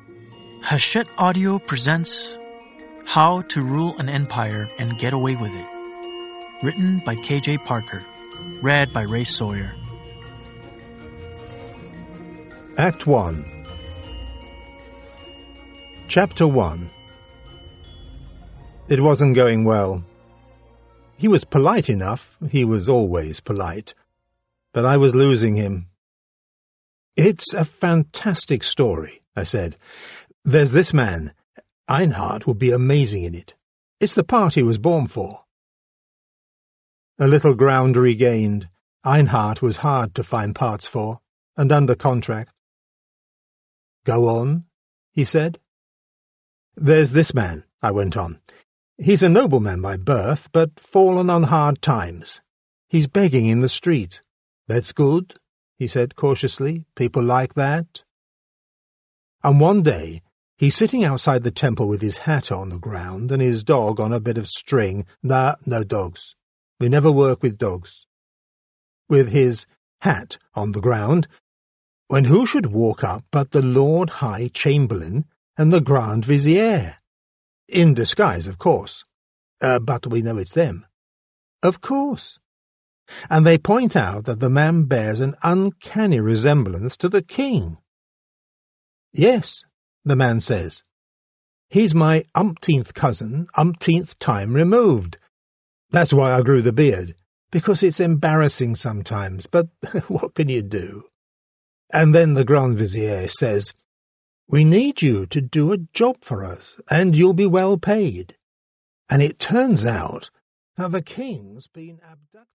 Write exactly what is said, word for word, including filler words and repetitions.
Hachette Audio presents How to Rule an Empire and Get Away with It. Written by K J Parker. Read by Ray Sawyer. Act one. Chapter one. It wasn't going well. He was polite enough, he was always polite, but I was losing him. "It's a fantastic story," I said. "There's this man. Einhard will be amazing in it. It's the part he was born for." A little ground regained. Einhard was hard to find parts for, and under contract. "Go on," he said. "There's this man," I went on. "He's a nobleman by birth, but fallen on hard times. He's begging in the street." "That's good," he said cautiously. "People like that." And one day, he's sitting outside the temple with his hat on the ground and his dog on a bit of string. Nah, no dogs. We never work with dogs. With his hat on the ground, when who should walk up but the Lord High Chamberlain and the Grand Vizier? In disguise, of course. Uh, but we know it's them. Of course. And they point out that the man bears an uncanny resemblance to the king. "Yes," the man says. "He's my umpteenth cousin, umpteenth time removed. That's why I grew the beard, because it's embarrassing sometimes, but what can you do?" And then the Grand Vizier says, "We need you to do a job for us, and you'll be well paid." And it turns out that the king's been abducted.